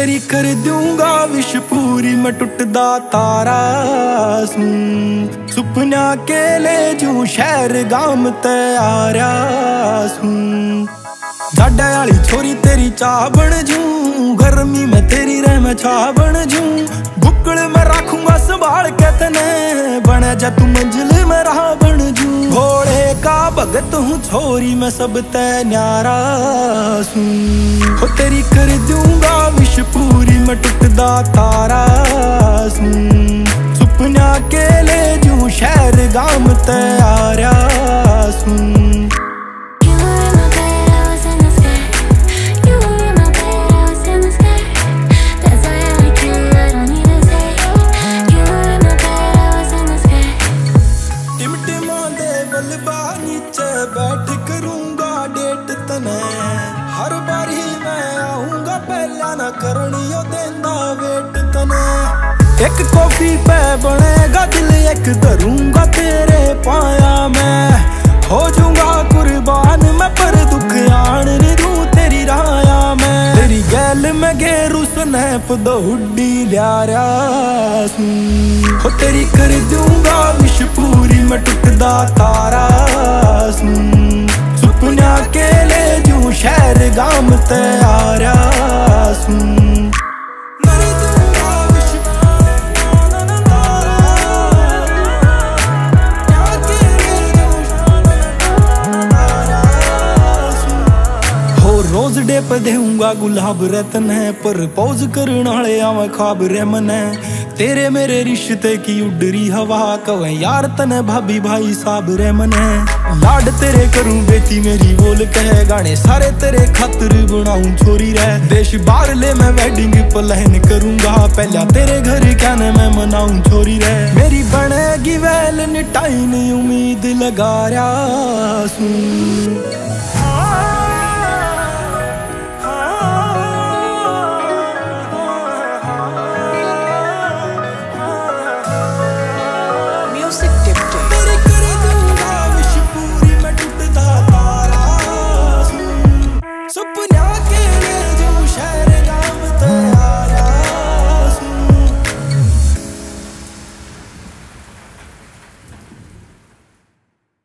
तेरी कर दूंगा विश पूरी मैं टुटदा तारा सूं सुपना के ले जूं शहर गाम ते आरा सूं जाडा वाली छोरी तेरी चाह बन जूं गर्मी में तेरी रह मैं छा बन जूं बुक्कड़ में रखूंगा संभाल के तने बने जा तू मंजिल में राह बन जूं घोड़े का भगत हूँ छोरी मैं सब ते न्यारा सूं हो तेरी कर दूंगा विश पूरी मैं टुटदा तारा सूं सुपना के ले जूं शहर गाम ते आरा सूं बैठ करूंगा डेट तने हर बारी मैं आऊंगा पहला ना करनियो देंदा वेट तने एक कॉफी पे बनेगा दिल एक धरूंगा तेरे पाया मैं हो जाऊंगा कुर्बान मैं पर दुख आन दूं तेरी राया मैं तेरी गैल में गेरू स्नैप दो हुड्डी ल्यारा हो तेरी कर दूंगा विश पूरी मैं टुटदा तारा सुपना के ले जूं शहर गाम ते आरा सूं रोज डे पे देऊंगा गुलाब रतन है पर पौज करने वाले आवे ख्वाब रेमन है तेरे मेरे रिश्ते की उडरी हवा कवे यार तने भाभी भाई साहब रेमन है लाड तेरे करूं बेटी मेरी बोल कहे गाने सारे तेरे खातिर बनाऊं छोरी रह देश बाहर ले मैं वेडिंग प्लान करूंगा पहला तेरे घर कहने मैं मनाऊं छोरी रह मेरी बनेगी वैलेंटाइन उम्मीद लगा रहा सूं